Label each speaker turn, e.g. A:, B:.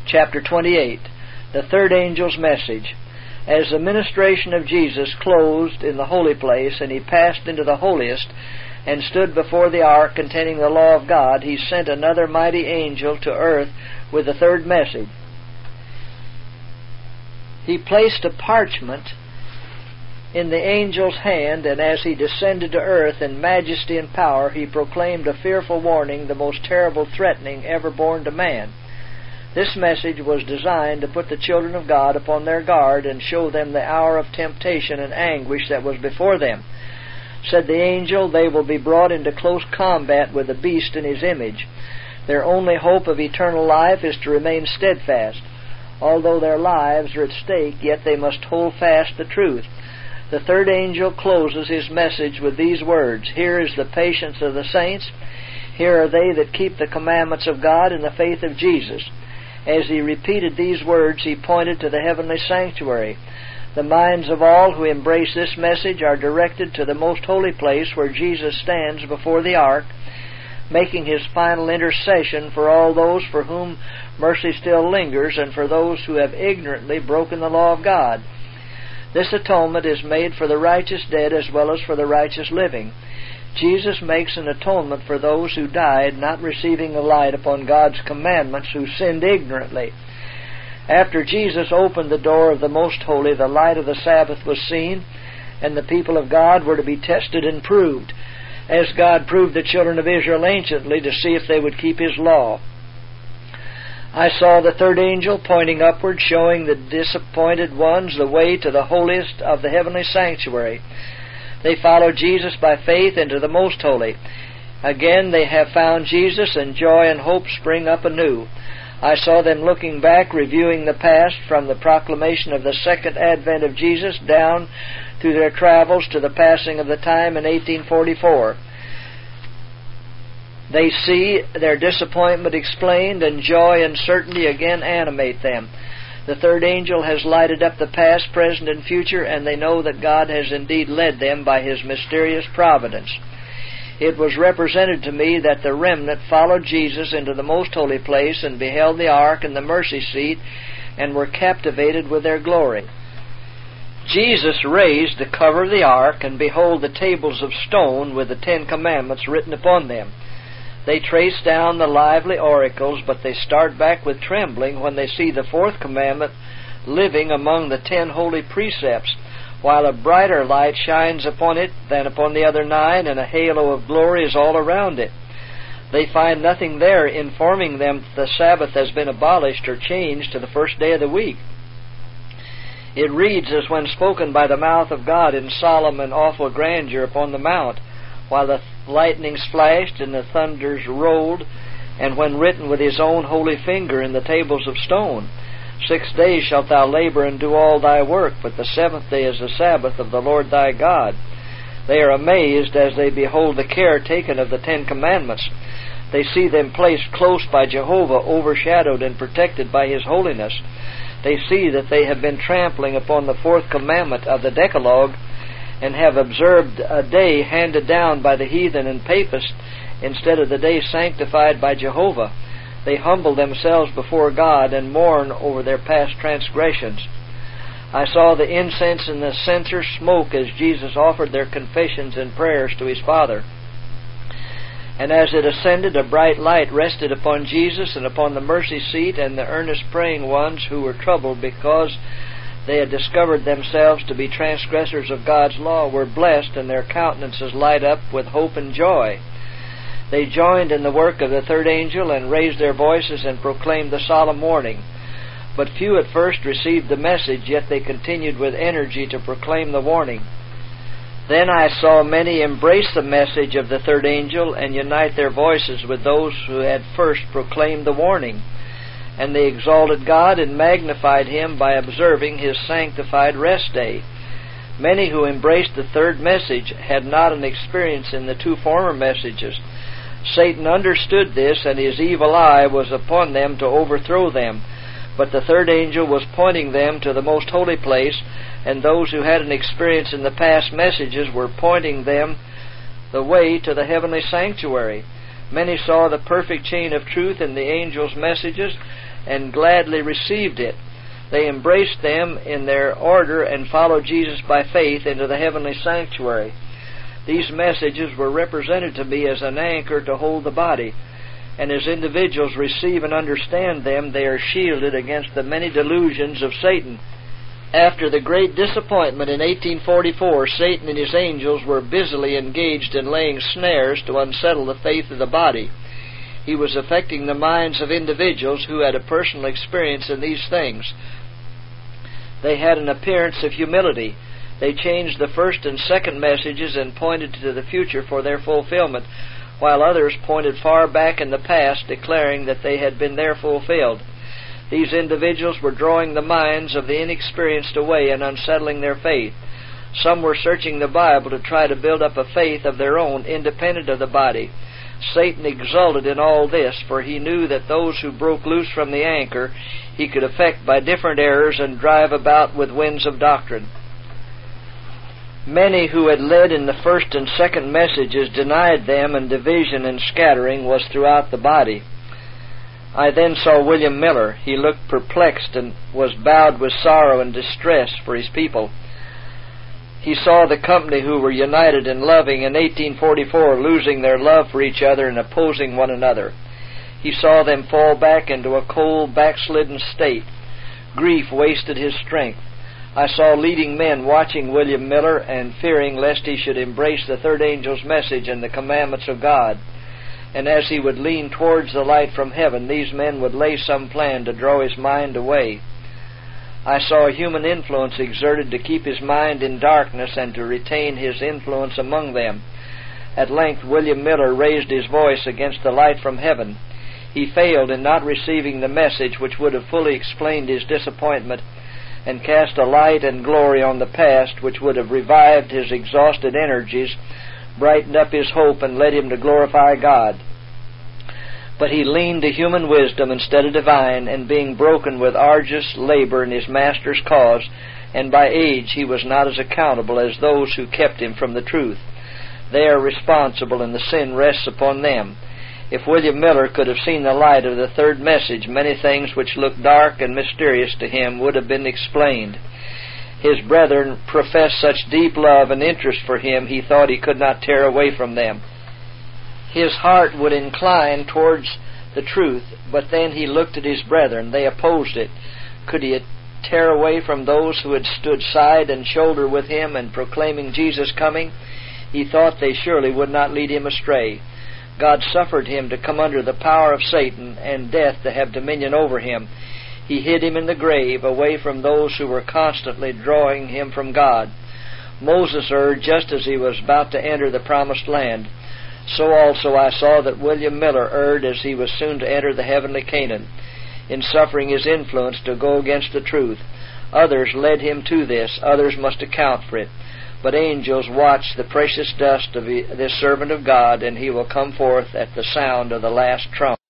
A: chapter 28, the third angel's message. As the ministration of Jesus closed in the holy place, and he passed into the holiest, and stood before the ark containing the law of God, he sent another mighty angel to earth with the third message. He placed a parchment in the angel's hand, and as he descended to earth in majesty and power, he proclaimed a fearful warning, the most terrible threatening ever born to man. This message was designed to put the children of God upon their guard and show them the hour of temptation and anguish that was before them. Said the angel, they will be brought into close combat with the beast in his image. Their only hope of eternal life is to remain steadfast. Although their lives are at stake, yet they must hold fast the truth. The third angel closes his message with these words, "Here is the patience of the saints. Here are they that keep the commandments of God in the faith of Jesus." As he repeated these words, he pointed to the heavenly sanctuary. The minds of all who embrace this message are directed to the most holy place where Jesus stands before the ark, making his final intercession for all those for whom mercy still lingers and for those who have ignorantly broken the law of God. This atonement is made for the righteous dead as well as for the righteous living. Jesus makes an atonement for those who died not receiving the light upon God's commandments, who sinned ignorantly. After Jesus opened the door of the Most Holy, the light of the Sabbath was seen, and the people of God were to be tested and proved, as God proved the children of Israel anciently to see if they would keep His law. I saw the third angel pointing upward, showing the disappointed ones the way to the holiest of the heavenly sanctuary. They followed Jesus by faith into the Most Holy. Again they have found Jesus, and joy and hope spring up anew. I saw them looking back, reviewing the past from the proclamation of the second advent of Jesus down through their travels to the passing of the time in 1844. They see their disappointment explained, and joy and certainty again animate them. The third angel has lighted up the past, present, and future, and they know that God has indeed led them by His mysterious providence. It was represented to me that the remnant followed Jesus into the most holy place and beheld the ark and the mercy seat and were captivated with their glory. Jesus raised the cover of the ark, and behold the tables of stone with the 10 Commandments written upon them. They trace down the lively oracles, but they start back with trembling when they see the 4th commandment living among the 10 holy precepts, while a brighter light shines upon it than upon the other 9, and a halo of glory is all around it. They find nothing there informing them that the Sabbath has been abolished or changed to the first day of the week. It reads as when spoken by the mouth of God in solemn and awful grandeur upon the mount, while the lightnings flashed and the thunders rolled, and when written with His own holy finger in the tables of stone. 6 days shalt thou labor and do all thy work, but the 7th day is the Sabbath of the Lord thy God. They are amazed as they behold the care taken of the 10 Commandments. They see them placed close by Jehovah, overshadowed and protected by His holiness. They see that they have been trampling upon the 4th commandment of the Decalogue, and have observed a day handed down by the heathen and papists instead of the day sanctified by Jehovah. They humble themselves before God and mourn over their past transgressions. I saw the incense and the censer smoke as Jesus offered their confessions and prayers to His Father. And as it ascended, a bright light rested upon Jesus and upon the mercy seat, and the earnest praying ones who were troubled because they had discovered themselves to be transgressors of God's law were blessed, and their countenances light up with hope and joy. They joined in the work of the third angel and raised their voices and proclaimed the solemn warning. But few at first received the message, yet they continued with energy to proclaim the warning. Then I saw many embrace the message of the third angel and unite their voices with those who had first proclaimed the warning. And they exalted God and magnified Him by observing His sanctified rest day. Many who embraced the third message had not an experience in the 2 former messages. Satan understood this, and his evil eye was upon them to overthrow them. But the third angel was pointing them to the most holy place, and those who had an experience in the past messages were pointing them the way to the heavenly sanctuary. Many saw the perfect chain of truth in the angel's messages, and gladly received it. They embraced them in their order and followed Jesus by faith into the heavenly sanctuary. These messages were represented to me as an anchor to hold the body, and as individuals receive and understand them, they are shielded against the many delusions of Satan. After the great disappointment in 1844, Satan and his angels were busily engaged in laying snares to unsettle the faith of the body. He was affecting the minds of individuals who had a personal experience in these things. They had an appearance of humility. They changed the first and second messages and pointed to the future for their fulfillment, while others pointed far back in the past, declaring that they had been there fulfilled. These individuals were drawing the minds of the inexperienced away and unsettling their faith. Some were searching the Bible to try to build up a faith of their own, independent of the body. Satan exulted in all this, for he knew that those who broke loose from the anchor he could affect by different errors and drive about with winds of doctrine. Many who had led in the first and second messages denied them, and division and scattering was throughout the body. I then saw William Miller. He looked perplexed and was bowed with sorrow and distress for his people. He saw the company who were united and loving in 1844 losing their love for each other and opposing one another. He saw them fall back into a cold, backslidden state. Grief wasted his strength. I saw leading men watching William Miller and fearing lest he should embrace the third angel's message and the commandments of God. And as he would lean towards the light from heaven, these men would lay some plan to draw his mind away. I saw human influence exerted to keep his mind in darkness and to retain his influence among them. At length William Miller raised his voice against the light from heaven. He failed in not receiving the message which would have fully explained his disappointment and cast a light and glory on the past which would have revived his exhausted energies, brightened up his hope, and led him to glorify God. But he leaned to human wisdom instead of divine, and being broken with arduous labor in his master's cause, and by age he was not as accountable as those who kept him from the truth. They are responsible, and the sin rests upon them. If William Miller could have seen the light of the third message, many things which looked dark and mysterious to him would have been explained. His brethren professed such deep love and interest for him, he thought he could not tear away from them. His heart would incline towards the truth, but then he looked at his brethren. They opposed it. Could he tear away from those who had stood side and shoulder with him in proclaiming Jesus' coming? He thought they surely would not lead him astray. God suffered him to come under the power of Satan and death to have dominion over him. He hid him in the grave, away from those who were constantly drawing him from God. Moses erred just as he was about to enter the promised land. So also I saw that William Miller erred as he was soon to enter the heavenly Canaan, in suffering his influence to go against the truth. Others led him to this, others must account for it. But angels watch the precious dust of this servant of God, and he will come forth at the sound of the last trump.